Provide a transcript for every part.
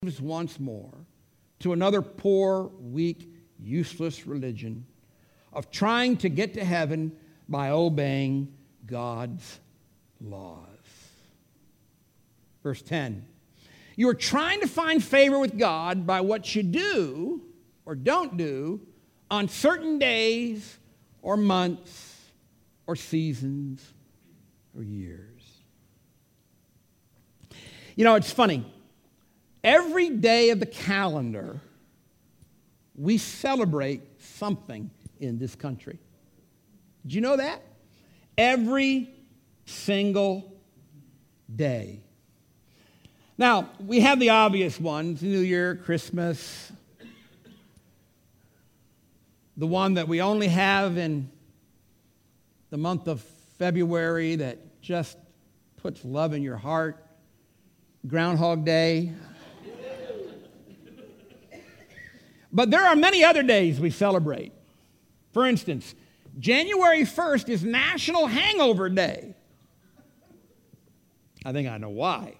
once more to another poor, weak, useless religion of trying to get to heaven by obeying God's laws. Verse 10, you are trying to find favor with God by what you do or don't do on certain days or months or seasons or years. You know, it's funny. Every day of the calendar, we celebrate something in this country. Did you know that? Every single day. Now, we have the obvious ones, New Year, Christmas, the one that we only have in the month of February that just puts love in your heart, Groundhog Day. But there are many other days we celebrate. For instance, January 1st is National Hangover Day. I think I know why.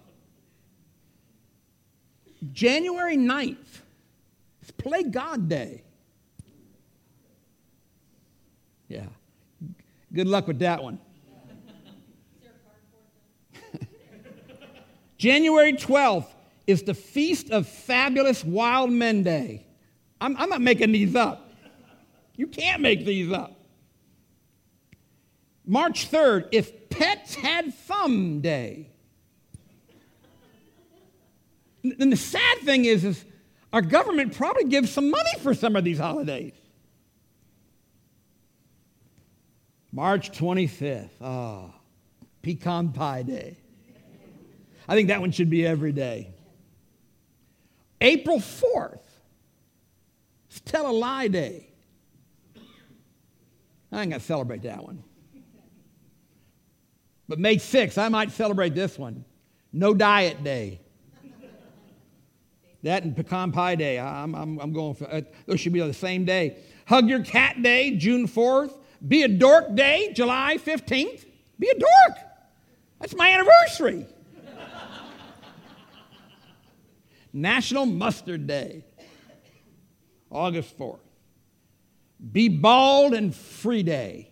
January 9th is Play God Day. Yeah. Good luck with that one. January 12th is the Feast of Fabulous Wild Men Day. I'm not making these up. You can't make these up. March 3rd, If Pets Had Thumb Day. And the sad thing is our government probably gives some money for some of these holidays. March 25th, Pecan Pie Day. I think that one should be every day. April 4th, it's Tell a Lie Day. I ain't going to celebrate that one. But May 6th, I might celebrate this one. No Diet Day. That and Pecan Pie Day, I'm going for, those should be on the same day. Hug Your Cat Day, June 4th. Be a Dork Day, July 15th. Be a dork. That's my anniversary. National Mustard Day, August 4th. Be Bald and Free Day,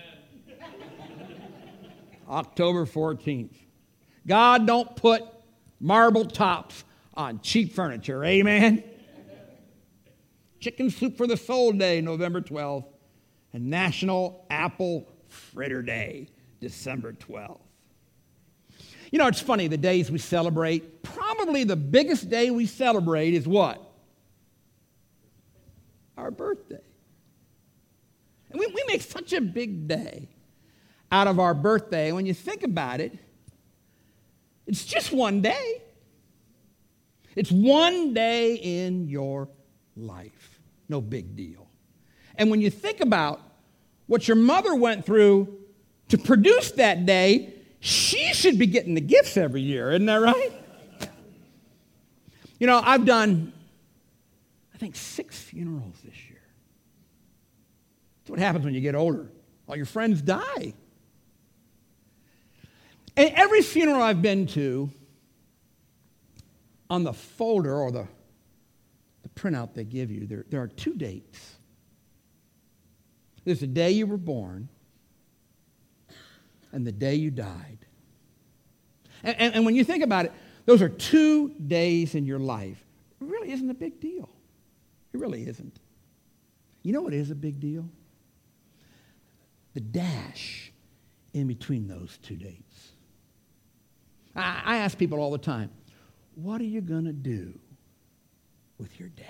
October 14th. God don't put marble tops on cheap furniture, amen? Chicken Soup for the Soul Day, November 12th. And National Apple Fritter Day, December 12th. You know, it's funny, the days we celebrate, probably the biggest day we celebrate is what? Our birthday. And we make such a big day out of our birthday. When you think about it, it's just one day. It's one day in your life. No big deal. And when you think about what your mother went through to produce that day, she should be getting the gifts every year. Isn't that right? You know, I've done, I think, 6 funerals this year. That's what happens when you get older. All your friends die. And every funeral I've been to, on the folder or the printout they give you, there are 2 dates. There's the day you were born and the day you died. And when you think about it, those are 2 days in your life. It really isn't a big deal. It really isn't. You know what is a big deal? The dash in between those 2 dates. I ask people all the time, what are you going to do with your dash?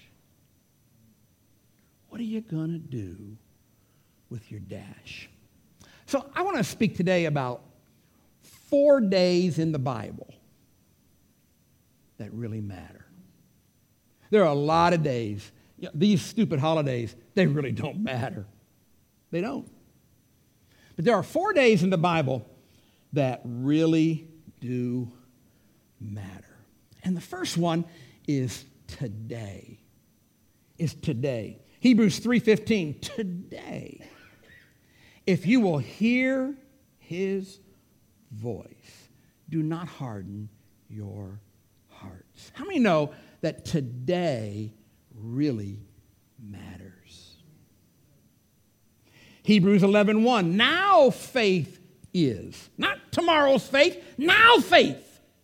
What are you going to do with your dash? So I want to speak today about 4 days in the Bible that really matter. There are a lot of days, these stupid holidays, they really don't matter. They don't. But there are 4 days in the Bible that really do matter. And the first one is today. Is today. Hebrews 3:15, today. If you will hear his voice, do not harden your hearts. How many know that today really matters? Hebrews 11:1. Now faith is. Not tomorrow's faith, now faith.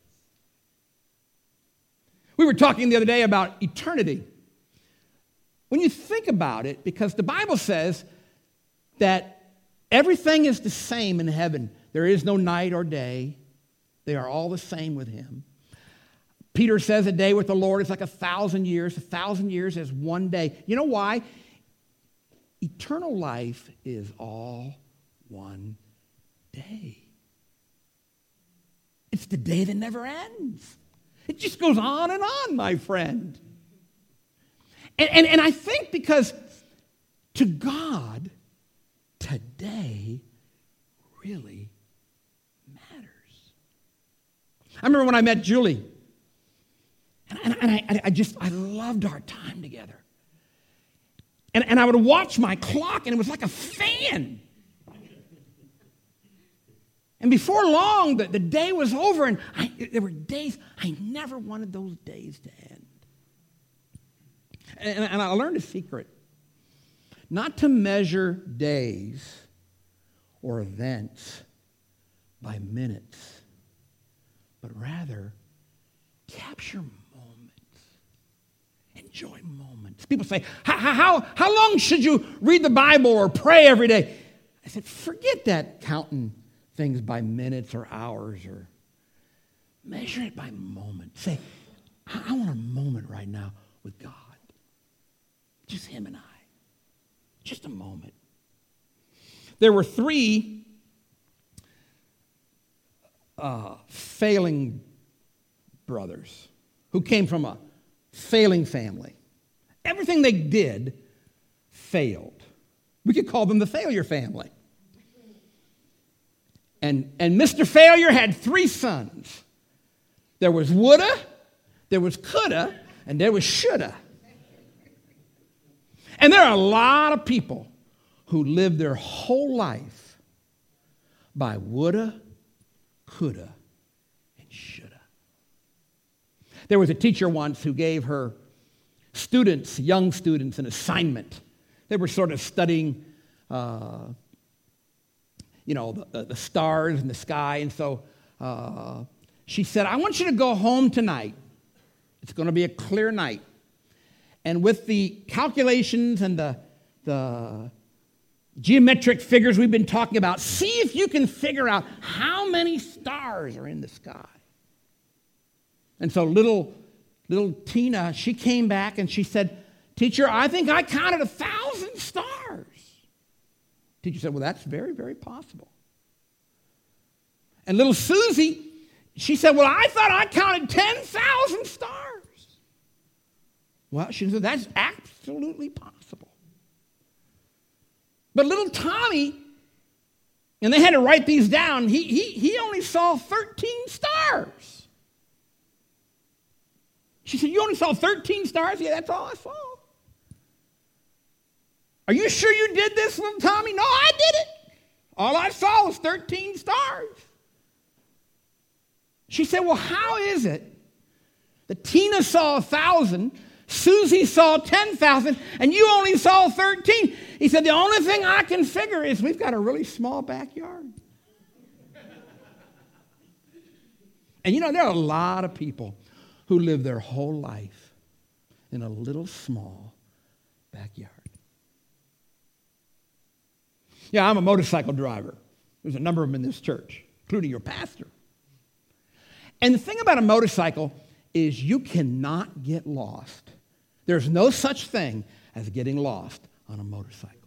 We were talking the other day about eternity. When you think about it, because the Bible says that everything is the same in heaven. There is no night or day. They are all the same with him. Peter says a day with the Lord is like 1,000 years. 1,000 years is one day. You know why? Eternal life is all one day. It's the day that never ends. It just goes on, my friend. And I think because to God, today really matters. I remember when I met Julie, and I loved our time together. And I would watch my clock, and it was like a fan. And before long, the day was over, and there were days, I never wanted those days to end. And I learned a secret. Not to measure days or events by minutes, but rather capture moments. Enjoy moments. People say, how long should you read the Bible or pray every day? I said, forget that counting things by minutes or hours, or measure it by moments. Say, I want a moment right now with God. Just him and I. Just a moment. There were 3 failing brothers who came from a failing family. Everything they did failed. We could call them the failure family. And Mr. Failure had 3 sons. There was woulda, there was coulda, and there was shoulda. And there are a lot of people who live their whole life by woulda, coulda, and shoulda. There was a teacher once who gave her students, young students, an assignment. They were sort of studying the stars in the sky. And so she said, I want you to go home tonight. It's going to be a clear night. And with the calculations and the geometric figures we've been talking about, see if you can figure out how many stars are in the sky. And so little Tina, she came back and she said, Teacher, I think I counted 1,000 stars. Teacher said, well, that's very, very possible. And little Susie, she said, well, I thought I counted 10,000 stars. Well, she said, that's absolutely possible. But little Tommy, and they had to write these down, he only saw 13 stars. She said, you only saw 13 stars? Yeah, that's all I saw. Are you sure you did this, little Tommy? No, I did it. All I saw was 13 stars. She said, well, how is it that Tina saw 1,000, Susie saw 10,000, and you only saw 13? He said, the only thing I can figure is we've got a really small backyard. And there are a lot of people who live their whole life in a little small backyard. Yeah, I'm a motorcycle driver. There's a number of them in this church, including your pastor. And the thing about a motorcycle is you cannot get lost. There's no such thing as getting lost on a motorcycle.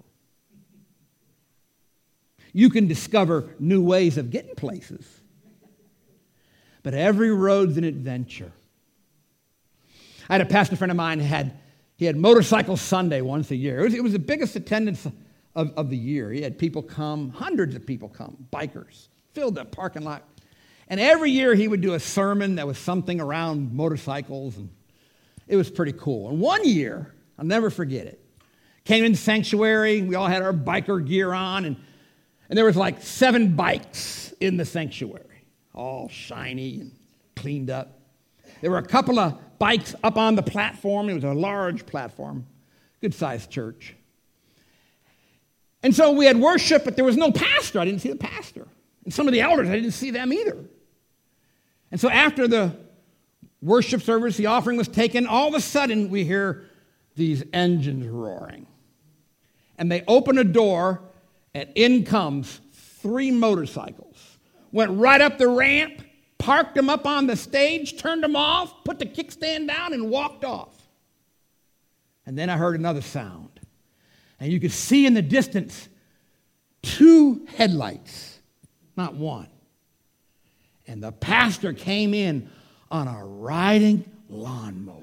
You can discover new ways of getting places. But every road's an adventure. I had a pastor friend of mine he had Motorcycle Sunday once a year. It was the biggest attendance of the year. He had people come, hundreds of people come, bikers, filled the parking lot. And every year he would do a sermon that was something around motorcycles, and it was pretty cool. And one year, I'll never forget it, came in the sanctuary, we all had our biker gear on, and there was like 7 bikes in the sanctuary, all shiny and cleaned up. There were a couple of bikes up on the platform. It was a large platform, good-sized church. And so we had worship, but there was no pastor. I didn't see the pastor. And some of the elders, I didn't see them either. And so after the worship service, the offering was taken, all of a sudden we hear these engines roaring. And they open a door, and in comes 3 motorcycles. Went right up the ramp, parked them up on the stage, turned them off, put the kickstand down, and walked off. And then I heard another sound. And you could see in the distance 2 headlights, not one. And the pastor came in on a riding lawnmower.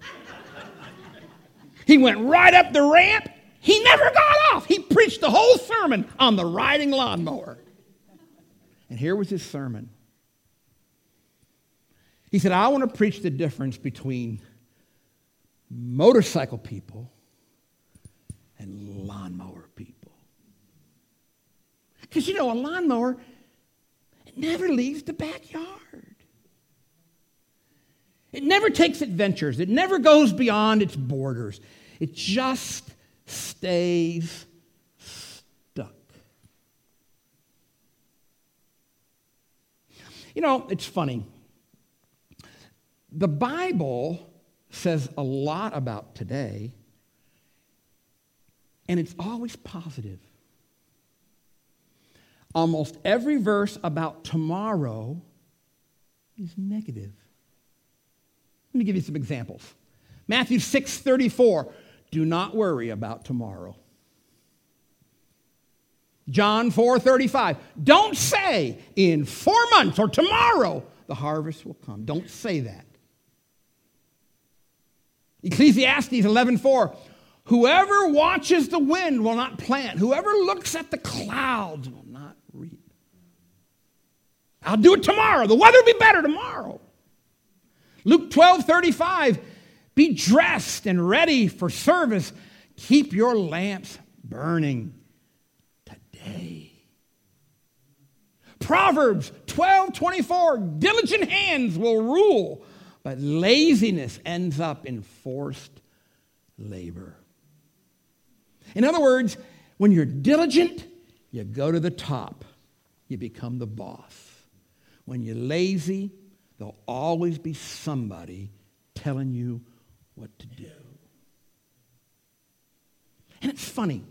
He went right up the ramp. He never got off. He preached the whole sermon on the riding lawnmower. And here was his sermon. He said, I want to preach the difference between motorcycle people and lawnmower people. Because, a lawnmower, it never leaves the backyard. It never takes adventures. It never goes beyond its borders. It just stays stuck. It's funny. The Bible says a lot about today, and it's always positive. Almost every verse about tomorrow is negative. Let me give you some examples. Matthew 6:34, do not worry about tomorrow. John 4:35, don't say in 4 months or tomorrow the harvest will come. Don't say that. Ecclesiastes 11:4, whoever watches the wind will not plant. Whoever looks at the clouds will not reap. I'll do it tomorrow. The weather will be better tomorrow. Luke 12:35, be dressed and ready for service. Keep your lamps burning today. Proverbs 12:24, diligent hands will rule, but laziness ends up in forced labor. In other words, when you're diligent, you go to the top. You become the boss. When you're lazy, there'll always be somebody telling you what to do. And it's funny.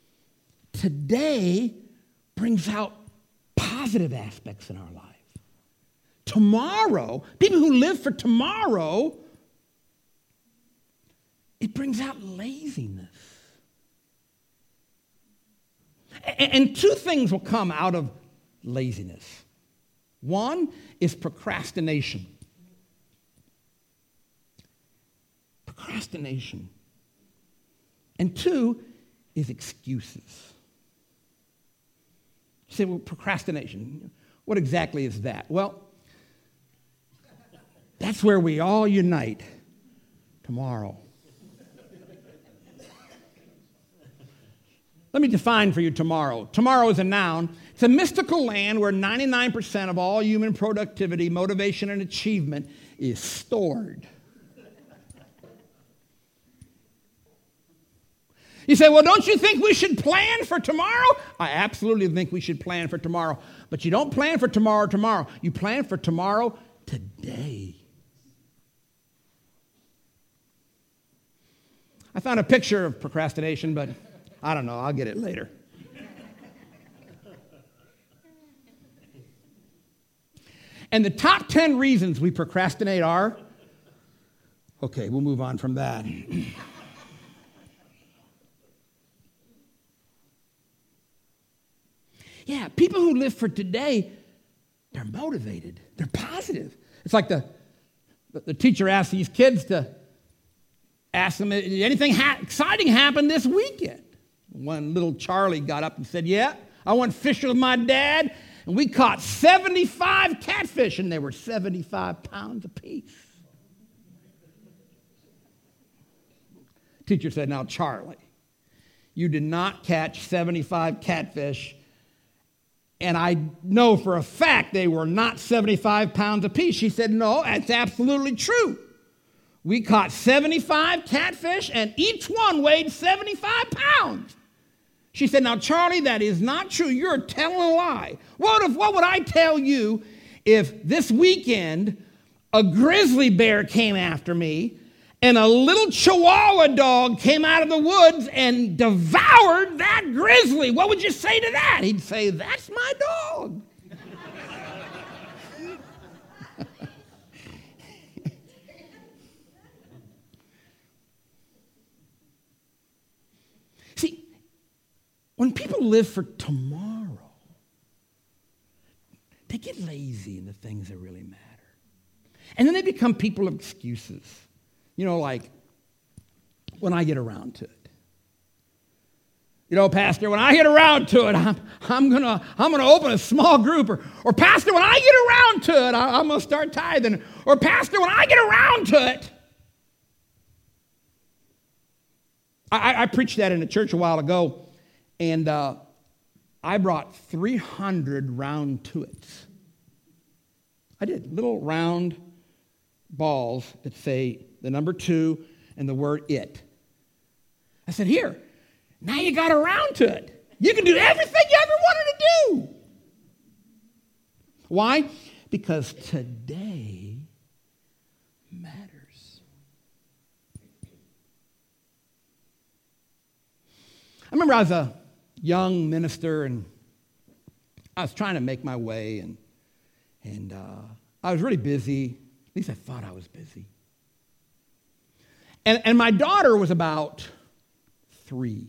Today brings out positive aspects in our life. Tomorrow, people who live for tomorrow, it brings out laziness. And 2 things will come out of laziness. One is procrastination. Procrastination. And 2 is excuses. You say, well, procrastination, what exactly is that? Well, that's where we all unite tomorrow. Let me define for you tomorrow. Tomorrow is a noun. It's a mystical land where 99% of all human productivity, motivation, and achievement is stored. You say, well, don't you think we should plan for tomorrow? I absolutely think we should plan for tomorrow. But you don't plan for tomorrow. You plan for tomorrow today. I found a picture of procrastination, but I don't know. I'll get it later. And the top 10 reasons we procrastinate are, okay, we'll move on from that. Yeah, people who live for today, they're motivated. They're positive. It's like the teacher asked these kids to ask them, did anything exciting happen this weekend? One little Charlie got up and said, yeah, I went fishing with my dad, and we caught 75 catfish, and they were 75 pounds apiece. Teacher said, now, Charlie, you did not catch 75 catfish And I know for a fact they were not 75 pounds apiece. She said, no, that's absolutely true. We caught 75 catfish, and each one weighed 75 pounds. She said, now, Charlie, that is not true. You're telling a lie. What would I tell you if this weekend a grizzly bear came after me and a little Chihuahua dog came out of the woods and devoured that grizzly? What would you say to that? He'd say, that's my dog. See, when people live for tomorrow, they get lazy in the things that really matter. And then they become people of excuses. You know, like, when I get around to it. You know, Pastor, when I get around to it, I'm gonna open a small group. Or Pastor, when I get around to it, I'm gonna start tithing. Or Pastor, when I get around to it. I preached that in a church a while ago, and I brought 300 round tuits. I did, little round balls that say the number 2 and the word it. I said, here, now you got around to it. You can do everything you ever wanted to do. Why? Because today matters. I remember I was a young minister, and I was trying to make my way, and I was really busy. At least I thought I was busy. And my daughter was about 3.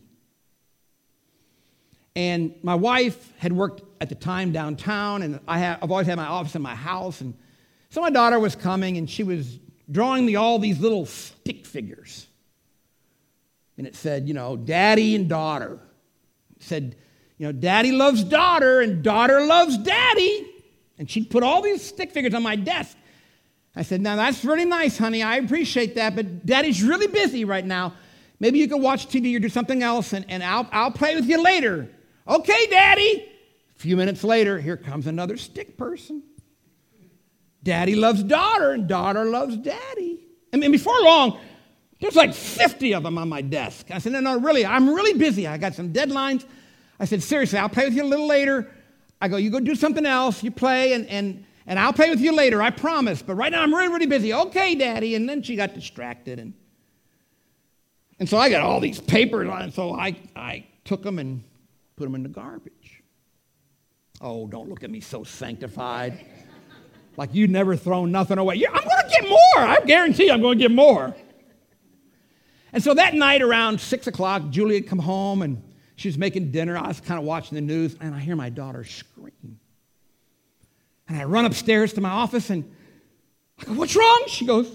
And my wife had worked at the time downtown, and I've always had my office in my house. And so my daughter was coming, and she was drawing me all these little stick figures. And it said, you know, daddy and daughter. It said, you know, daddy loves daughter, and daughter loves daddy. And she'd put all these stick figures on my desk. I said, now that's really nice, honey. I appreciate that, but daddy's really busy right now. Maybe you can watch TV or do something else, and I'll play with you later. Okay, daddy. A few minutes later, here comes another stick person. Daddy loves daughter, and daughter loves daddy. I mean, before long, there's like 50 of them on my desk. I said, no, really, I'm really busy. I got some deadlines. I said, seriously, I'll play with you a little later. I go, you go do something else. You play, and I'll play with you later, I promise. But right now, I'm really, really busy. Okay, Daddy. And then she got distracted. And so I got all these papers on it. So I took them and put them in the garbage. Oh, don't look at me so sanctified. Like you'd never thrown nothing away. Yeah, I'm going to get more. I guarantee I'm going to get more. And so that night around 6 o'clock, Julie had come home, and she was making dinner. I was kind of watching the news, and I hear my daughter scream. And I run upstairs to my office, and I go, what's wrong? She goes,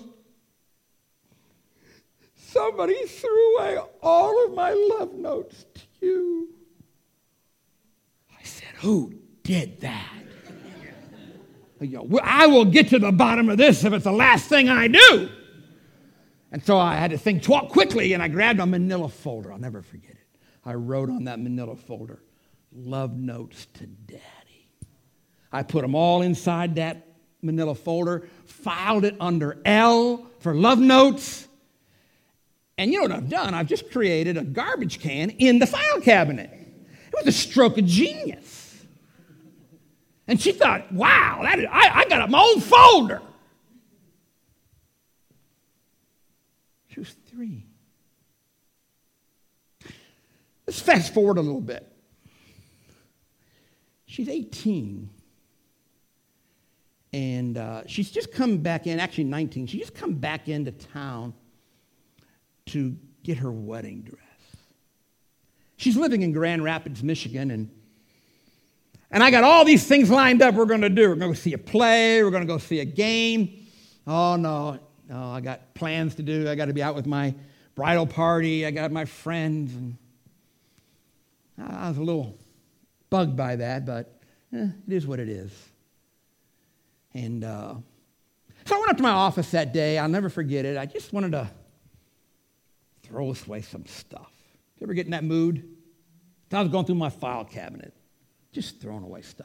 somebody threw away all of my love notes to you. I said, who did that? I will get to the bottom of this if it's the last thing I do. And so I had to think quickly, and I grabbed a manila folder. I'll never forget it. I wrote on that manila folder, love notes to Daddy. I put them all inside that manila folder, filed it under L for love notes. And you know what I've done? I've just created a garbage can in the file cabinet. It was a stroke of genius. And she thought, wow, I got my own folder. She was 3. Let's fast forward a little bit. She's 18. And she's just come back in, actually 19. She's just come back into town to get her wedding dress. She's living in Grand Rapids, Michigan, and I got all these things lined up we're going to do. We're going to see a play. We're going to go see a game. Oh, no, I got plans to do. I got to be out with my bridal party. I got my friends. And I was a little bugged by that, but it is what it is. And so I went up to my office that day. I'll never forget it. I just wanted to throw away some stuff. Did you ever get in that mood? I was going through my file cabinet. just throwing away stuff.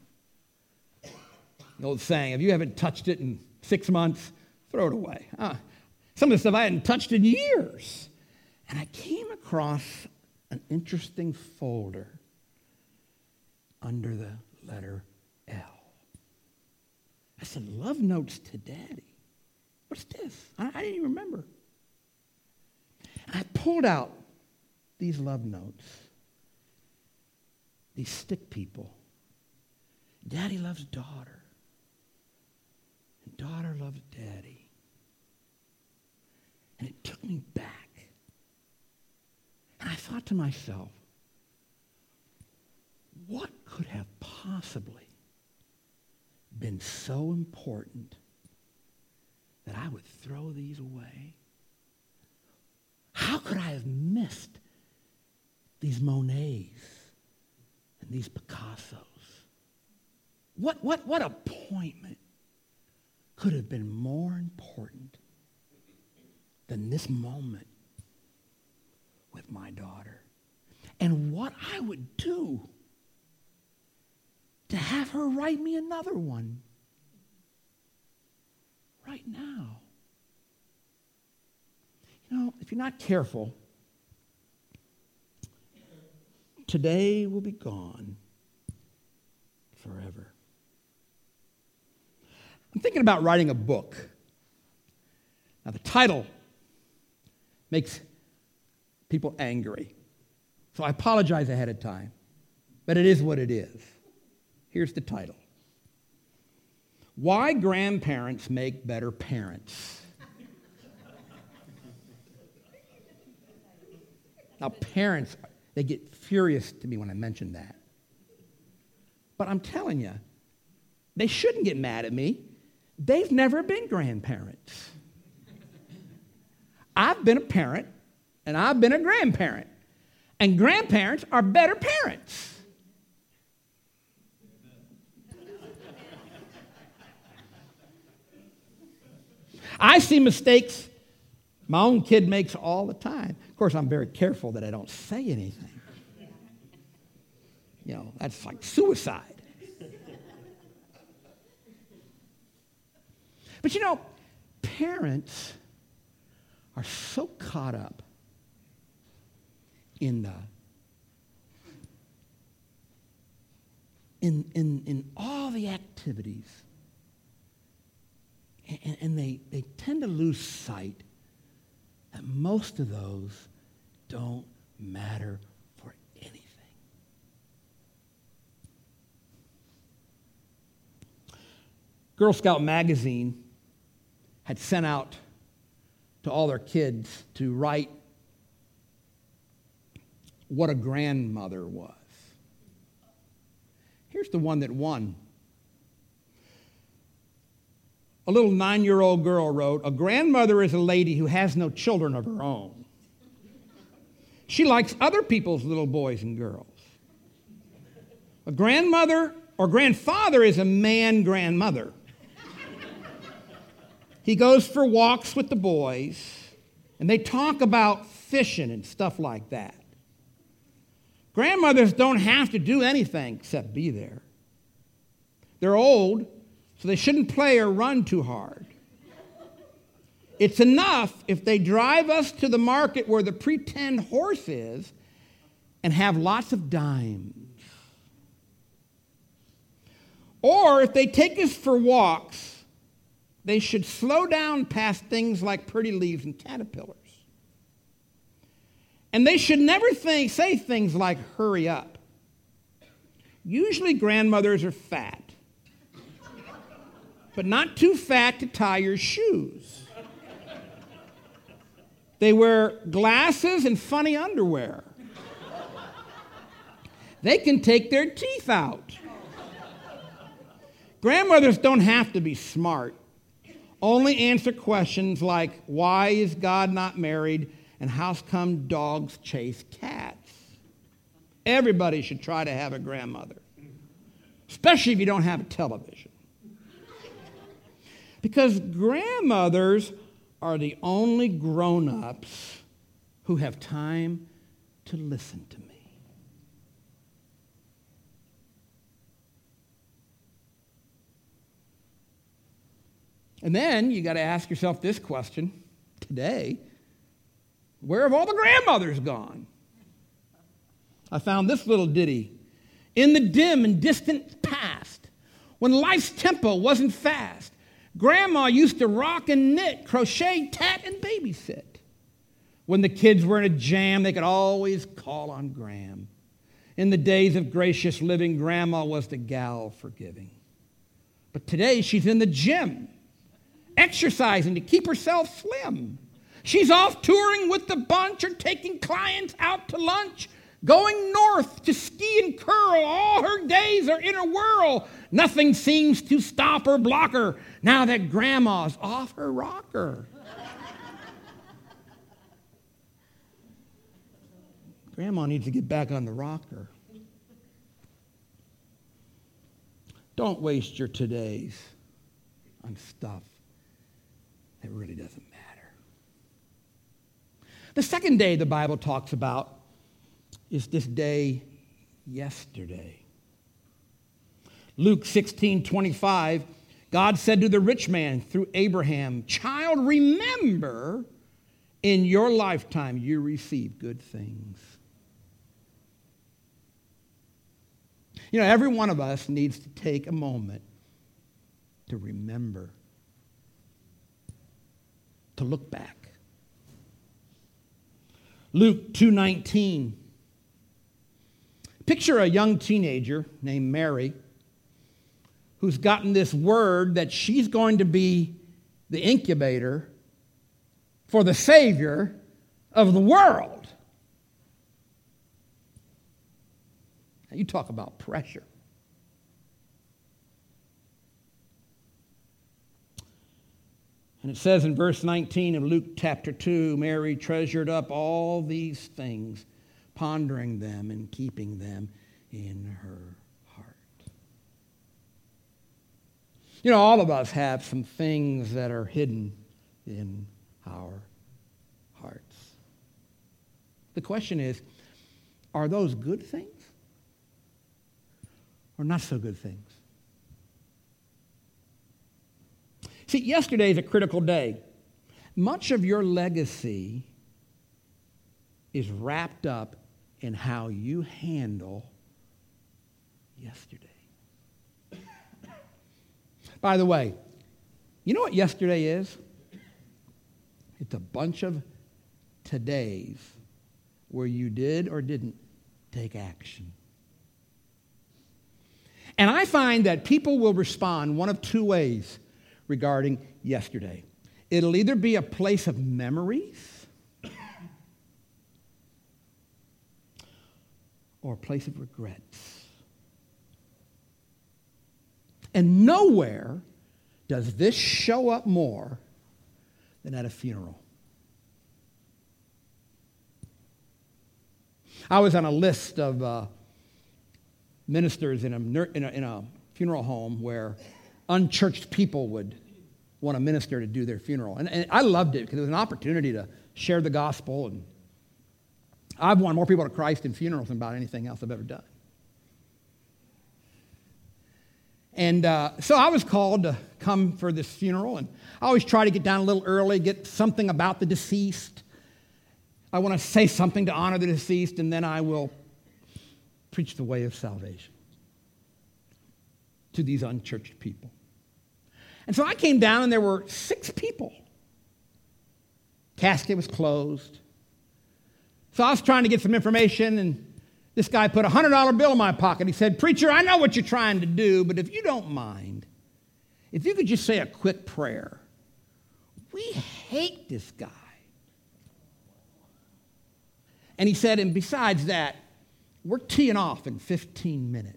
The old saying, if you haven't touched it in 6 months, throw it away. Some of the stuff I hadn't touched in years. And I came across an interesting folder under the letter L. I said, love notes to Daddy. What's this? I didn't even remember. And I pulled out these love notes. These stick people. Daddy loves daughter. And daughter loves Daddy. And it took me back. And I thought to myself, what could have possibly been so important that I would throw these away? How could I have missed these Monets and these Picassos? What appointment could have been more important than this moment with my daughter? And what I would do to have her write me another one right now. You know, if you're not careful, today will be gone forever. I'm thinking about writing a book. Now, the title makes people angry, so I apologize ahead of time, but it is what it is. Here's the title. Why Grandparents Make Better Parents. Now, parents, they get furious to me when I mention that. But I'm telling you, they shouldn't get mad at me. They've never been grandparents. I've been a parent, and I've been a grandparent. And grandparents are better parents. I see mistakes my own kid makes all the time. Of course, I'm very careful that I don't say anything. You know, that's like suicide. But you know, parents are so caught up in all the activities, and they tend to lose sight that most of those don't matter for anything. Girl Scout magazine had sent out to all their kids to write what a grandmother was. Here's the one that won. A little 9-year-old girl wrote, "A grandmother is a lady who has no children of her own. She likes other people's little boys and girls. A grandmother or grandfather is a man grandmother. He goes for walks with the boys, and they talk about fishing and stuff like that. Grandmothers don't have to do anything except be there. They're old, so they shouldn't play or run too hard. It's enough if they drive us to the market where the pretend horse is and have lots of dimes. Or if they take us for walks, they should slow down past things like pretty leaves and caterpillars. And they should never say things like, hurry up. Usually grandmothers are fat, but not too fat to tie your shoes. They wear glasses and funny underwear. They can take their teeth out. Grandmothers don't have to be smart. Only answer questions like, why is God not married, and how come dogs chase cats? Everybody should try to have a grandmother, especially if you don't have a television. Because grandmothers are the only grown-ups who have time to listen to me. And then you got to ask yourself this question today: where have all the grandmothers gone? I found this little ditty. In the dim and distant past, when life's tempo wasn't fast, Grandma used to rock and knit, crochet, tat, and babysit. When the kids were in a jam, they could always call on Gram. In the days of gracious living, Grandma was the gal forgiving. But today she's in the gym, exercising to keep herself slim. She's off touring with the bunch or taking clients out to lunch, going north to ski and curl. All her days are in a whirl. Nothing seems to stop or block her now that Grandma's off her rocker. Grandma needs to get back on the rocker. Don't waste your todays on stuff that really doesn't matter. The second day the Bible talks about is this day yesterday. Luke 16:25, God said to the rich man through Abraham, "Child, remember in your lifetime you received good things." You know, every one of us needs to take a moment to remember, to look back. Luke 2:19. Picture a young teenager named Mary who's gotten this word that she's going to be the incubator for the Savior of the world. Now, you talk about pressure. And it says in verse 19 of Luke chapter 2, Mary treasured up all these things, pondering them and keeping them in her heart. You know, all of us have some things that are hidden in our hearts. The question is, are those good things or not so good things? See, yesterday is a critical day. Much of your legacy is wrapped up in how you handle yesterday. By the way, you know what yesterday is? It's a bunch of todays where you did or didn't take action. And I find that people will respond one of two ways regarding yesterday. It'll either be a place of memories or a place of regrets. And nowhere does this show up more than at a funeral. I was on a list of ministers in a funeral home where unchurched people would want a minister to do their funeral. And I loved it because it was an opportunity to share the gospel. And I've won more people to Christ in funerals than about anything else I've ever done. And so I was called to come for this funeral. And I always try to get down a little early, get something about the deceased. I want to say something to honor the deceased, and then I will preach the way of salvation to these unchurched people. And so I came down, and there were 6 people. Casket was closed. So I was trying to get some information, and this guy put a $100 bill in my pocket. He said, "Preacher, I know what you're trying to do, but if you don't mind, if you could just say a quick prayer. We hate this guy." And he said, and besides that, we're teeing off in 15 minutes.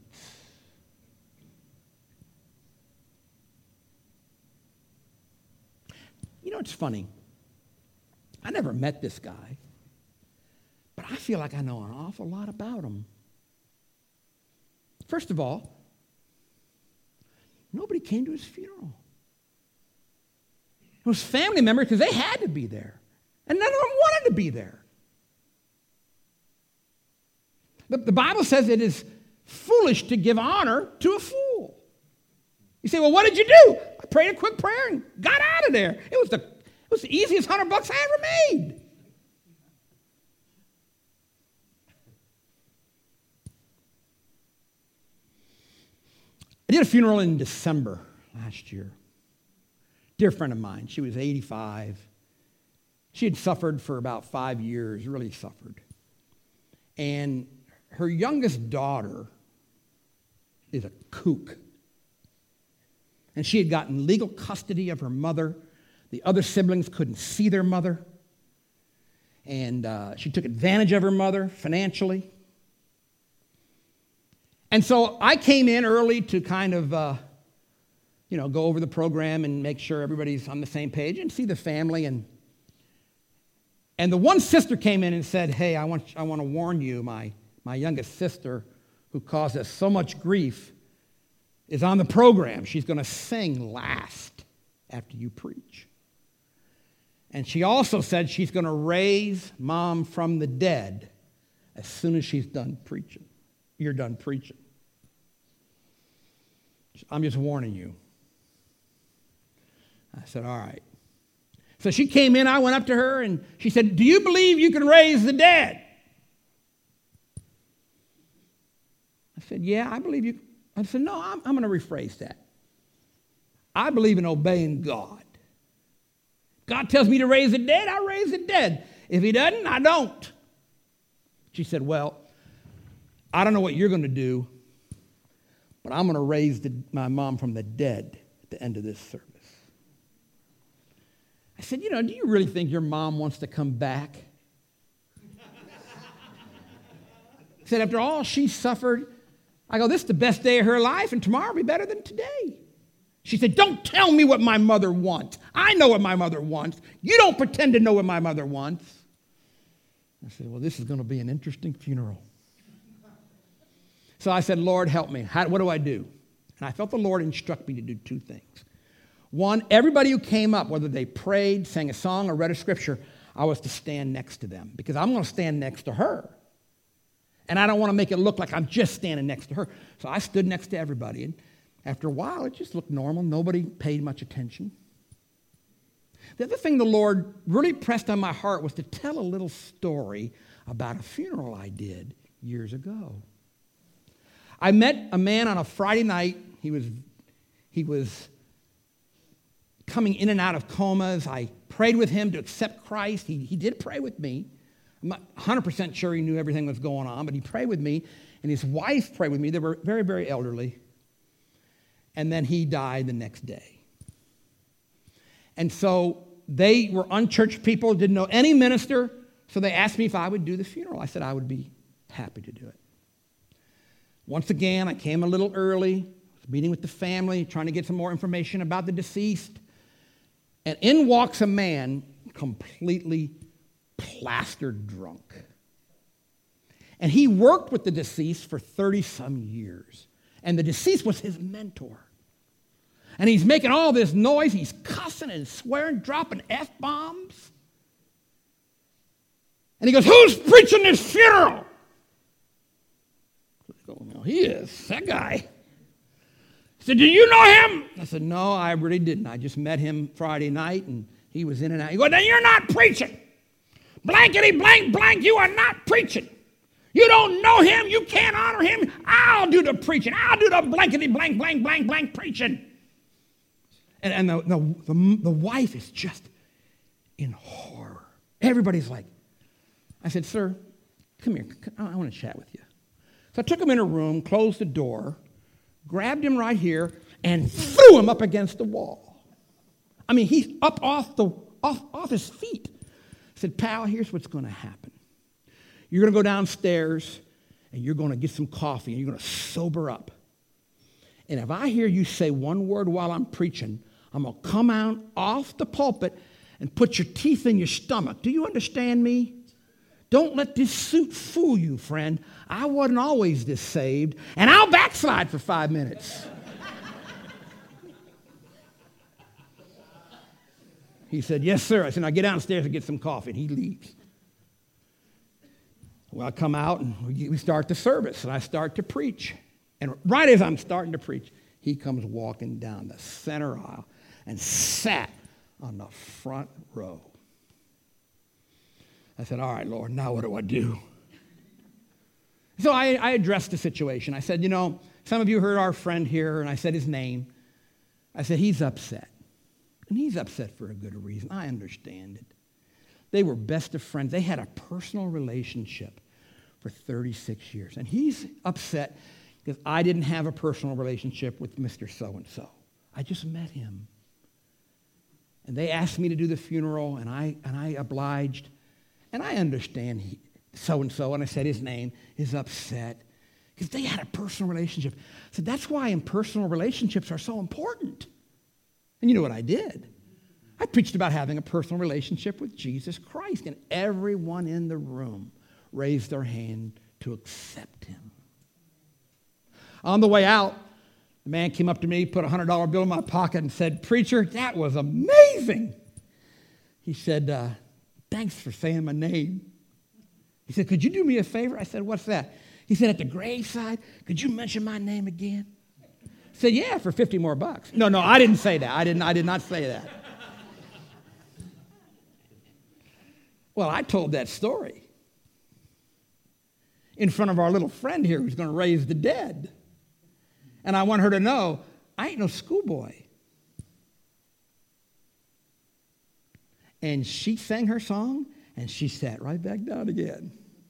You know, it's funny. I never met this guy, but I feel like I know an awful lot about him. First of all, nobody came to his funeral. It was family members because they had to be there, and none of them wanted to be there. But the Bible says it is foolish to give honor to a fool. You say, well, what did you do? I prayed a quick prayer and got out of there. It was the easiest $100 I ever made. I did a funeral in December last year. Dear friend of mine, she was 85. She had suffered for about 5 years, really suffered. And her youngest daughter is a kook. And she had gotten legal custody of her mother. The other siblings couldn't see their mother. And she took advantage of her mother financially. And so I came in early to kind of, go over the program and make sure everybody's on the same page and see the family. And the one sister came in and said, hey, I want to warn you, my youngest sister, who caused us so much grief, is on the program. She's going to sing last after you preach. And she also said she's going to raise Mom from the dead as soon as she's done preaching. You're done preaching. I'm just warning you. I said, all right. So she came in, I went up to her, and she said, do you believe you can raise the dead? I said, yeah, I believe you. I said, no, I'm going to rephrase that. I believe in obeying God. God tells me to raise the dead, I raise the dead. If he doesn't, I don't. She said, well, I don't know what you're going to do, but I'm going to raise my mom from the dead at the end of this service. I said, do you really think your mom wants to come back? I said, after all she suffered, I go, this is the best day of her life, and tomorrow will be better than today. She said, don't tell me what my mother wants. I know what my mother wants. You don't pretend to know what my mother wants. I said, well, this is going to be an interesting funeral. So I said, Lord, help me. What do I do? And I felt the Lord instruct me to do 2 things. One, everybody who came up, whether they prayed, sang a song, or read a scripture, I was to stand next to them because I'm going to stand next to her. And I don't want to make it look like I'm just standing next to her. So I stood next to everybody. And after a while, it just looked normal. Nobody paid much attention. The other thing the Lord really pressed on my heart was to tell a little story about a funeral I did years ago. I met a man on a Friday night. He was coming in and out of comas. I prayed with him to accept Christ. He did pray with me. I'm not 100% sure he knew everything was going on, but he prayed with me, and his wife prayed with me. They were very, very elderly. And then he died the next day. And so they were unchurched people, didn't know any minister, so they asked me if I would do the funeral. I said I would be happy to do it. Once again, I came a little early, was meeting with the family, trying to get some more information about the deceased. And in walks a man completely plastered drunk. And he worked with the deceased for 30-some years. And the deceased was his mentor. And he's making all this noise. He's cussing and swearing, dropping F-bombs. And he goes, who's preaching this funeral? I go, well, he is, that guy. He said, do you know him? I said, no, I really didn't. I just met him Friday night, and he was in and out. He goes, then you're not preaching. Blankety blank blank, you are not preaching. You don't know him. You can't honor him. I'll do the preaching. I'll do the blankety blank blank blank blank preaching. And the wife is just in horror. Everybody's like, I said, sir, come here. I want to chat with you. So I took him in a room, closed the door, grabbed him right here, and threw him up against the wall. I mean, he's up off his feet. I said, pal, here's what's going to happen. You're going to go downstairs, and you're going to get some coffee, and you're going to sober up. And if I hear you say one word while I'm preaching, I'm going to come out off the pulpit and put your teeth in your stomach. Do you understand me? Don't let this suit fool you, friend. I wasn't always this saved, and I'll backslide for 5 minutes. He said, yes, sir. I said, now get downstairs and get some coffee. And he leaves. Well, I come out, and we start the service, and I start to preach. And right as I'm starting to preach, He comes walking down the center aisle and sat on the front row. I said, all right, Lord, now what do I do? So I addressed the situation. I said, some of you heard our friend here, and I said his name. I said, he's upset. And he's upset for a good reason. I understand it. They were best of friends. They had a personal relationship for 36 years. And he's upset because I didn't have a personal relationship with Mr. So-and-so. I just met him. And they asked me to do the funeral, and I obliged. And I understand so-and-so, and I said his name, is upset because they had a personal relationship. So that's why personal relationships are so important. And you know what I did? I preached about having a personal relationship with Jesus Christ, and everyone in the room raised their hand to accept him. On the way out, the man came up to me, put a $100 bill in my pocket, and said, "Preacher, that was amazing." He said, "Thanks for saying my name." He said, "Could you do me a favor?" I said, "What's that?" He said, "At the graveside, could you mention my name again?" I said, "Yeah, for 50 more bucks." No, I didn't say that. I did not say that. Well, I told that story in front of our little friend here who's going to raise the dead. And I want her to know, I ain't no schoolboy. And she sang her song, and she sat right back down again.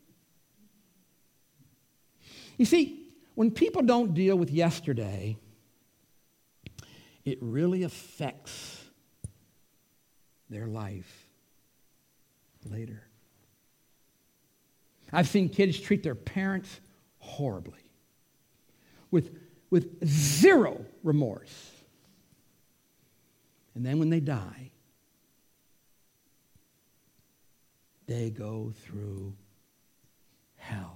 You see, when people don't deal with yesterday, it really affects their life later. I've seen kids treat their parents horribly, with zero remorse. And then when they die, they go through hell.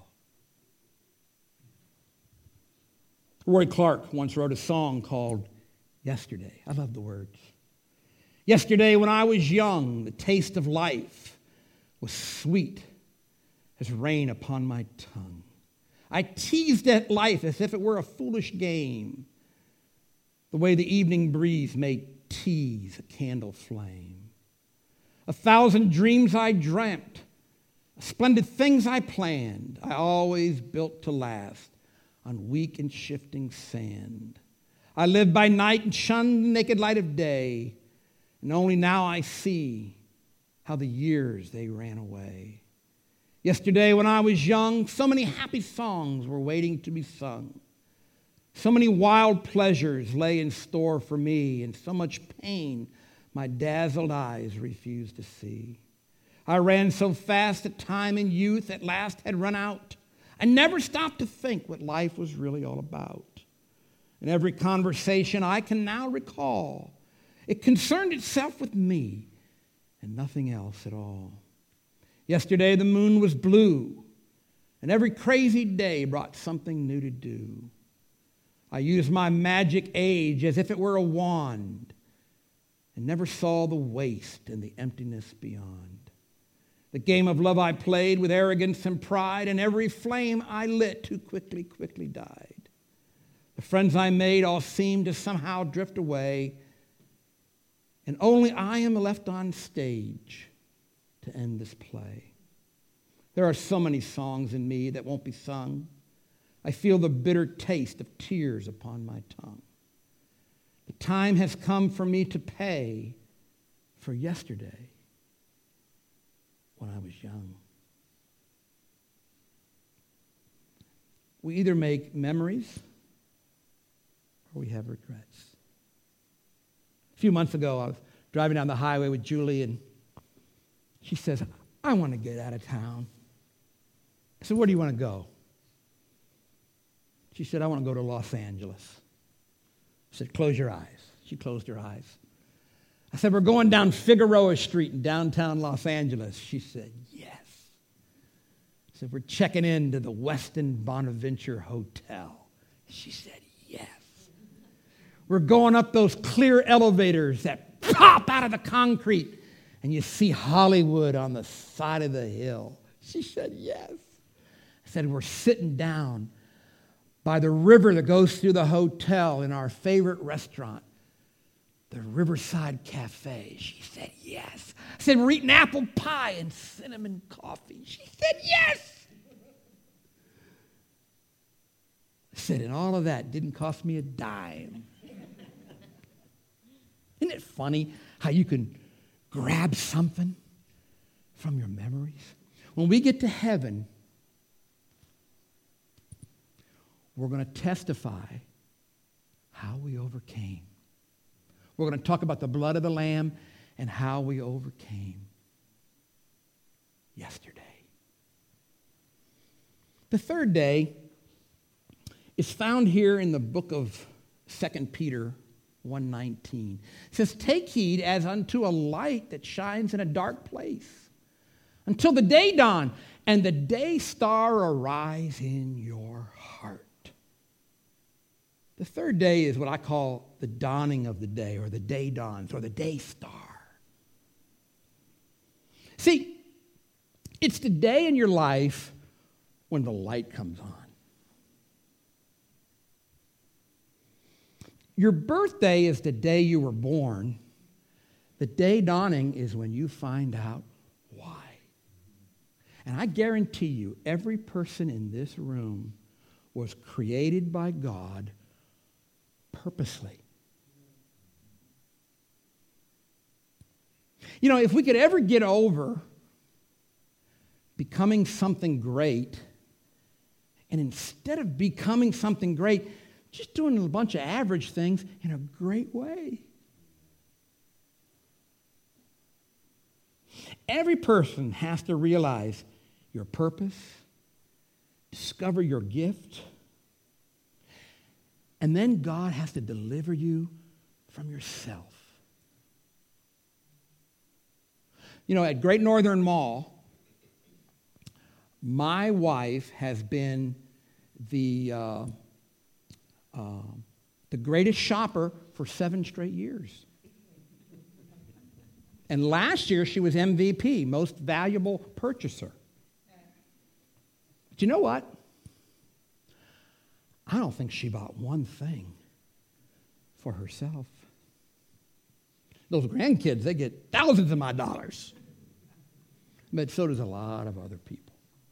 Roy Clark once wrote a song called Yesterday. I love the words. Yesterday when I was young, the taste of life was sweet as rain upon my tongue. I teased at life as if it were a foolish game, the way the evening breeze may tease a candle flame. 1,000 dreams I dreamt, splendid things I planned, I always built to last on weak and shifting sand. I lived by night and shunned the naked light of day, and only now I see how the years they ran away. Yesterday when I was young, so many happy songs were waiting to be sung. So many wild pleasures lay in store for me, and so much pain my dazzled eyes refused to see. I ran so fast that time in youth at last had run out. I never stopped to think what life was really all about. In every conversation I can now recall, it concerned itself with me and nothing else at all. Yesterday the moon was blue, and every crazy day brought something new to do. I used my magic age as if it were a wand, and never saw the waste and the emptiness beyond. The game of love I played with arrogance and pride, and every flame I lit too quickly died. The friends I made all seemed to somehow drift away, and only I am left on stage to end this play. There are so many songs in me that won't be sung. I feel the bitter taste of tears upon my tongue. The time has come for me to pay for yesterday when I was young. We either make memories or we have regrets. A few months ago, I was driving down the highway with Julie, and she says, "I want to get out of town." I said, "Where do you want to go?" She said, "I want to go to Los Angeles." I said, "Close your eyes." She closed her eyes. I said, "We're going down Figueroa Street in downtown Los Angeles." She said, "Yes." I said, "We're checking into the Westin Bonaventure Hotel." She said, "Yes." We're going up those clear elevators that pop out of the concrete, and you see Hollywood on the side of the hill. She said, "Yes." I said, "We're sitting down by the river that goes through the hotel in our favorite restaurant, the Riverside Cafe. She said yes. I said, we're eating apple pie and cinnamon coffee. She said yes. I said, and all of that didn't cost me a dime. Isn't it funny how you can grab something from your memories? When we get to heaven, we're going to testify how we overcame. We're going to talk about the blood of the Lamb and how we overcame yesterday. The third day is found here in the book of 2 Peter 1:19. It says, take heed as unto a light that shines in a dark place until the day dawn and the day star arise in your heart. The third day is what I call the dawning of the day, or the day dawns, or the day star. See, it's the day in your life when the light comes on. Your birthday is the day you were born. The day dawning is when you find out why. And I guarantee you, every person in this room was created by God purposely. You know, if we could ever get over becoming something great, and instead of becoming something great, just doing a bunch of average things in a great way. Every person has to realize your purpose, discover your gift, and then God has to deliver you from yourself. You know, at Great Northern Mall, my wife has been the greatest shopper for 7 straight years. And last year, she was MVP, most valuable purchaser. But you know what? I don't think she bought one thing for herself. Those grandkids, they get thousands of my dollars. But so does a lot of other people.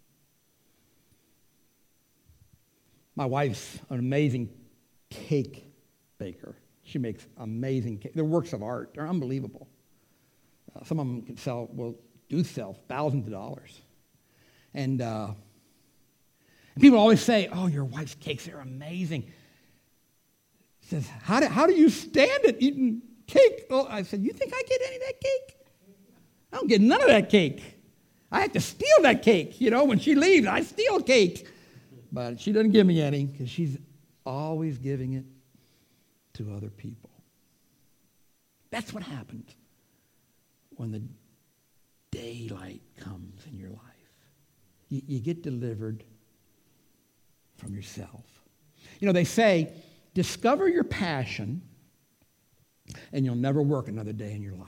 My wife's an amazing cake baker. She makes amazing cake. They're works of art. They're unbelievable. Some of them can do sell thousands of dollars. And people always say, oh, your wife's cakes are amazing. She says, how do you stand it eating cake? Oh, I said, you think I get any of that cake? I don't get none of that cake. I have to steal that cake. You know, when she leaves, I steal cake. But she doesn't give me any because she's always giving it to other people. That's what happens when the daylight comes in your life. You get delivered from yourself. You know, they say, discover your passion and you'll never work another day in your life.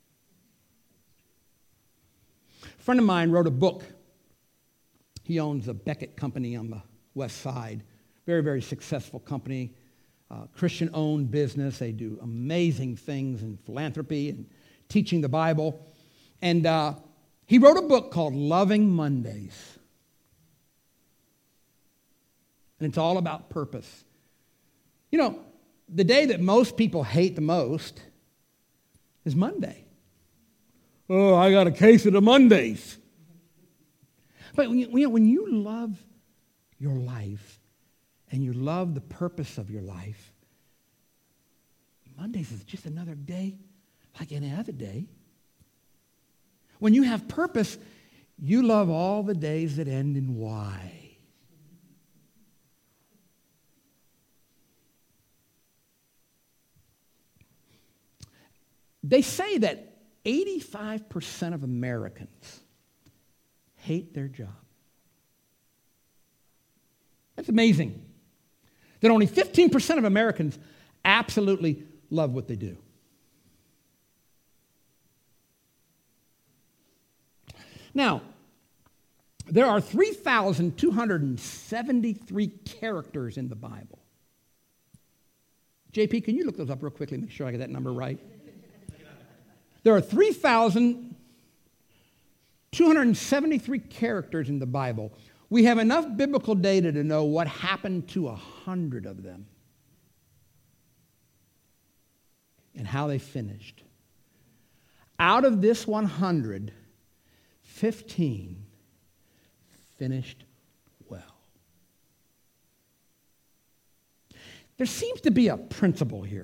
A friend of mine wrote a book. He owns a Beckett company on the west side. Very, very successful company. Christian-owned business. They do amazing things in philanthropy and teaching the Bible. And he wrote a book called Loving Mondays. And it's all about purpose. You know, the day that most people hate the most is Monday. Oh, I got a case of the Mondays. But when you love your life and you love the purpose of your life, Mondays is just another day like any other day. When you have purpose, you love all the days that end in Y. They say that 85% of Americans hate their job. That's amazing. That only 15% of Americans absolutely love what they do. Now, There are 3,273 characters in the Bible. JP, can you look those up real quickly, make sure I get that number right? There are 3,273 characters in the Bible. We have enough biblical data to know what happened to 100 of them and how they finished. Out of this 100, 15 finished well. There seems to be a principle here.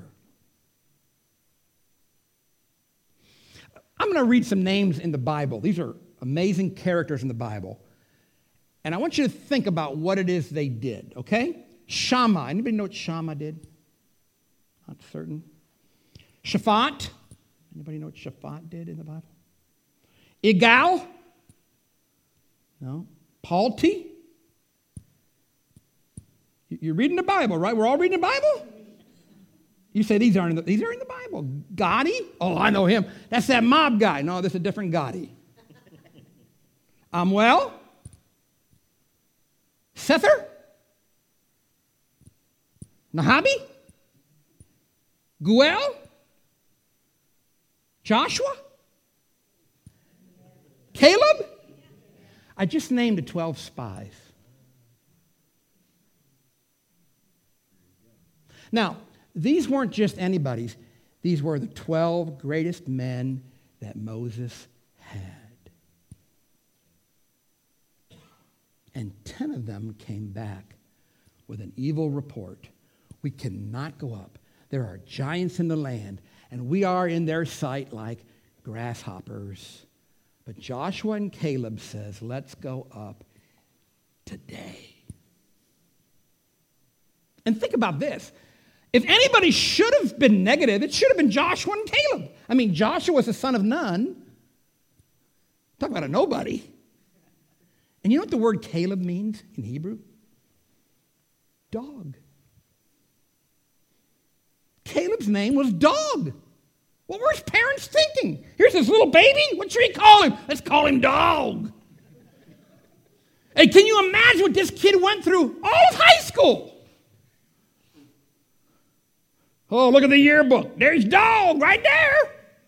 I'm going to read some names in the Bible. These are amazing characters in the Bible. And I want you to think about what it is they did, okay? Shammah. Anybody know what Shammah did? Not certain. Shaphat. Anybody know what Shaphat did in the Bible? Igal. No. Palti. You're reading the Bible, right? We're all reading the Bible? You say these are in the Bible. Gotti? Oh, I know him. That's that mob guy. No, this is a different Gotti. Amwell? Sether? Nahabi? Guel? Joshua? Caleb? I just named the 12 spies. Now, these weren't just anybody's. These were the 12 greatest men that Moses had. And 10 of them came back with an evil report. We cannot go up. There are giants in the land, and we are in their sight like grasshoppers. But Joshua and Caleb says, let's go up today. And think about this. If anybody should have been negative, it should have been Joshua and Caleb. I mean, Joshua was the son of Nun. Talk about a nobody. And you know what the word Caleb means in Hebrew? Dog. Caleb's name was Dog. What were his parents thinking? Here's this little baby. What should we call him? Let's call him Dog. Hey, can you imagine what this kid went through all of high school? Oh, look at the yearbook. There's Dog right there.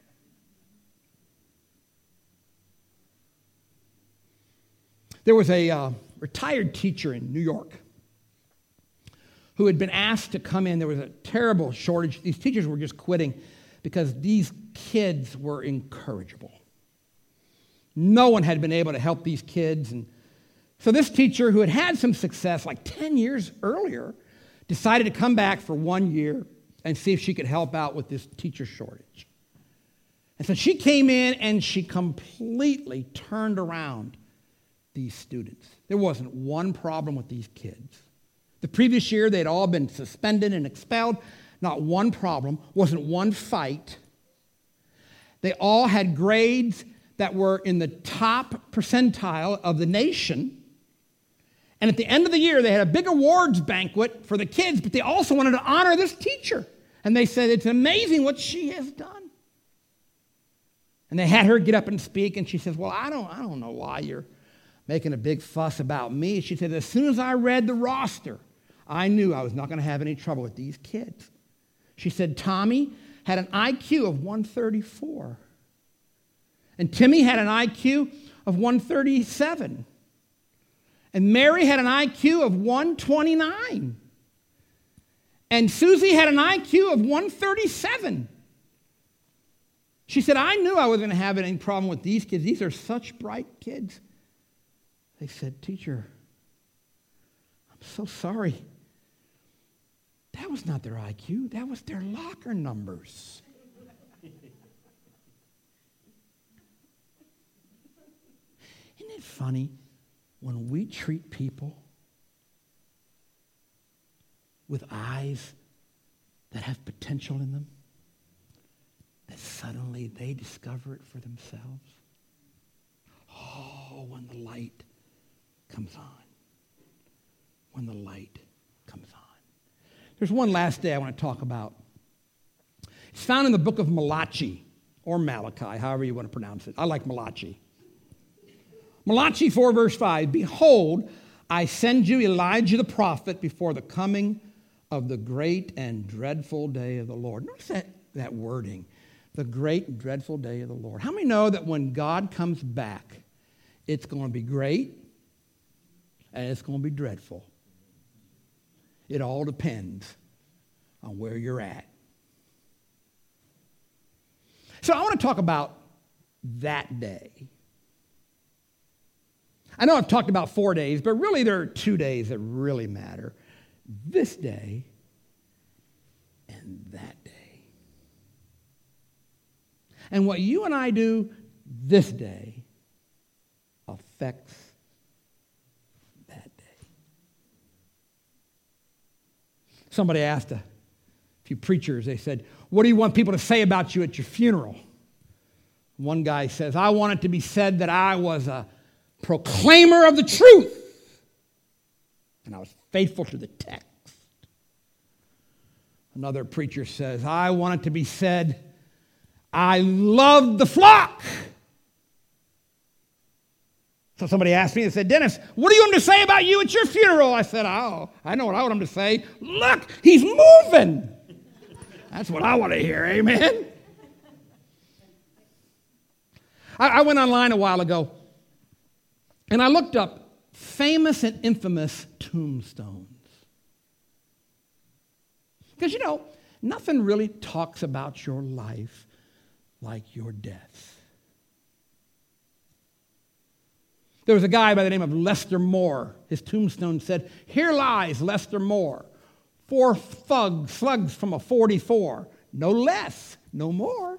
There was a retired teacher in New York who had been asked to come in. There was a terrible shortage. These teachers were just quitting because these kids were incorrigible. No one had been able to help these kids. And so this teacher, who had had some success like 10 years earlier, decided to come back for 1 year and see if she could help out with this teacher shortage. And so she came in and she completely turned around these students. There wasn't one problem with these kids. The previous year, they'd all been suspended and expelled. Not one problem. Wasn't one fight. They all had grades that were in the top percentile of the nation. And at the end of the year, they had a big awards banquet for the kids, but they also wanted to honor this teacher. And they said, it's amazing what she has done. And they had her get up and speak, and she says, well, I don't know why you're making a big fuss about me. She said, as soon as I read the roster, I knew I was not going to have any trouble with these kids. She said, Tommy had an IQ of 134. And Timmy had an IQ of 137. And Mary had an IQ of 129. And Susie had an IQ of 137. She said, I knew I wasn't going to have any problem with these kids. These are such bright kids. They said, teacher, I'm so sorry. That was not their IQ. That was their locker numbers. Isn't it funny when we treat people with eyes that have potential in them, that suddenly they discover it for themselves? Oh, when the light comes on. When the light comes on. There's one last day I want to talk about. It's found in the book of Malachi, or Malachi, however you want to pronounce it. I like Malachi. Malachi 4, verse 5, behold, I send you Elijah the prophet before the coming of the great and dreadful day of the Lord. Notice that wording, the great and dreadful day of the Lord. How many know that when God comes back, it's going to be great and it's going to be dreadful? It all depends on where you're at. So I want to talk about that day. I know I've talked about 4 days, but really there are 2 days that really matter. This day and that day. And what you and I do this day affects that day. Somebody asked a few preachers, they said, what do you want people to say about you at your funeral? One guy says, I want it to be said that I was a proclaimer of the truth. And I was faithful to the text. Another preacher says, I want it to be said, I loved the flock. So somebody asked me and said, Dennis, what do you want him to say about you at your funeral? I said, oh, I know what I want him to say. Look, he's moving. That's what I want to hear, amen? I went online a while ago, and I looked up famous and infamous tombstones. Because, you know, nothing really talks about your life like your death. There was a guy by the name of Lester Moore. His tombstone said, here lies Lester Moore, 4 slugs from a 44, no less, no more.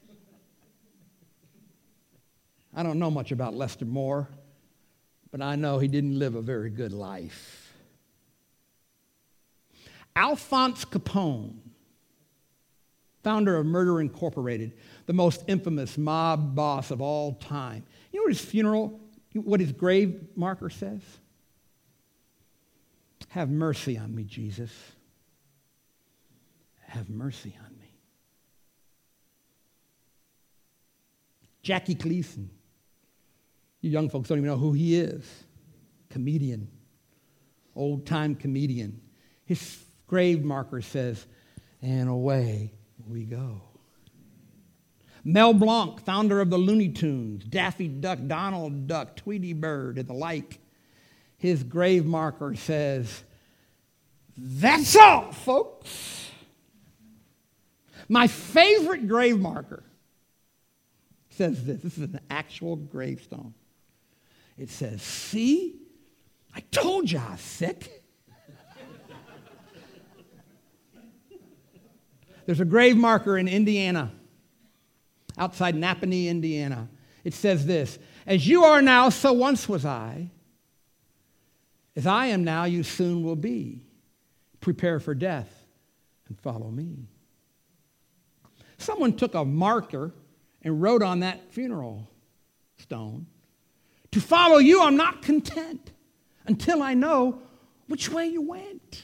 I don't know much about Lester Moore, but I know he didn't live a very good life. Alphonse Capone, founder of Murder Incorporated, the most infamous mob boss of all time. You know what his grave marker says? Have mercy on me, Jesus. Have mercy on me. Jackie Gleason. You young folks don't even know who he is. Comedian. Old-time comedian. His grave marker says, and away we go. Mel Blanc, founder of the Looney Tunes, Daffy Duck, Donald Duck, Tweety Bird, and the like. His grave marker says, that's all, folks. My favorite grave marker says this. This is an actual gravestone. It says, see, I told you I was sick. There's a grave marker in Indiana, outside Napanee, Indiana. It says this, as you are now, so once was I. As I am now, you soon will be. Prepare for death and follow me. Someone took a marker and wrote on that funeral stone, to follow you, I'm not content until I know which way you went.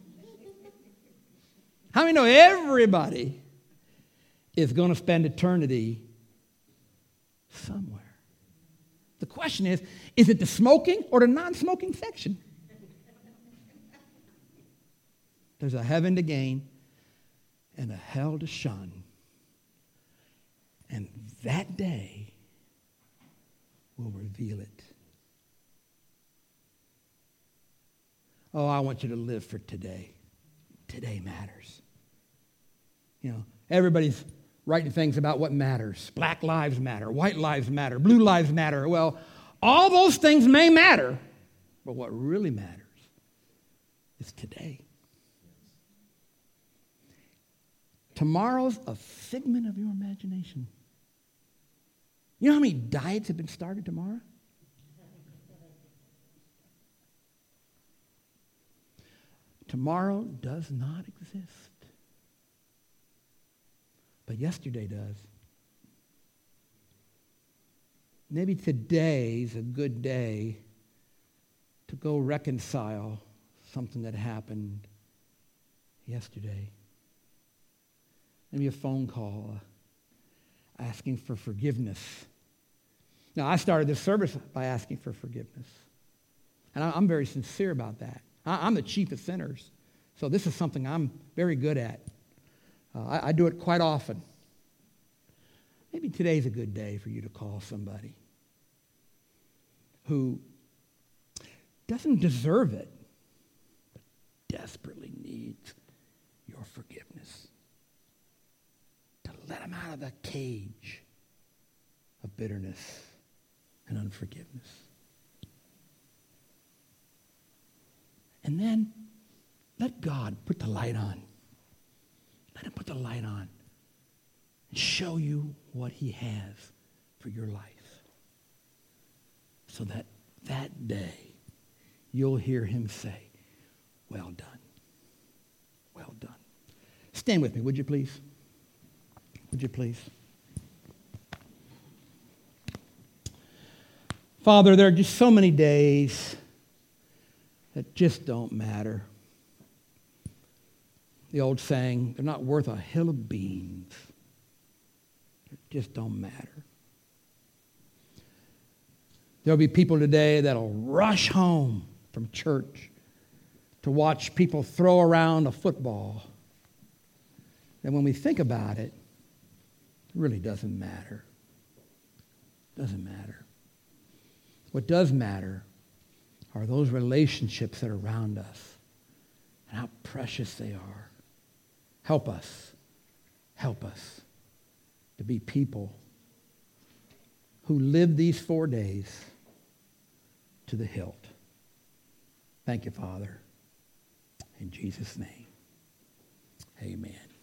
How many know everybody is going to spend eternity somewhere? The question is it the smoking or the non-smoking section? There's a heaven to gain and a hell to shun. And that day will reveal it. Oh, I want you to live for today. Today matters. You know, everybody's writing things about what matters. Black lives matter, white lives matter, blue lives matter. Well, all those things may matter, but what really matters is today. Tomorrow's a figment of your imagination. You know how many diets have been started tomorrow? Tomorrow does not exist. But yesterday does. Maybe today's a good day to go reconcile something that happened yesterday. Maybe a phone call asking for forgiveness. Now, I started this service by asking for forgiveness. And I'm very sincere about that. I'm the chief of sinners. So this is something I'm very good at. I do it quite often. Maybe today's a good day for you to call somebody who doesn't deserve it, but desperately needs your forgiveness. To let them out of the cage of bitterness and unforgiveness. And then let God put the light on. Let him put the light on and show you what he has for your life. So that that day you'll hear him say, well done. Well done. Stand with me, would you please? Would you please? Father, there are just so many days that just don't matter. The old saying, they're not worth a hill of beans. They just don't matter. There'll be people today that'll rush home from church to watch people throw around a football. And when we think about it, it really doesn't matter. Doesn't matter. What does matter are those relationships that are around us and how precious they are. Help us to be people who live these 4 days to the hilt. Thank you, Father. In Jesus' name, amen.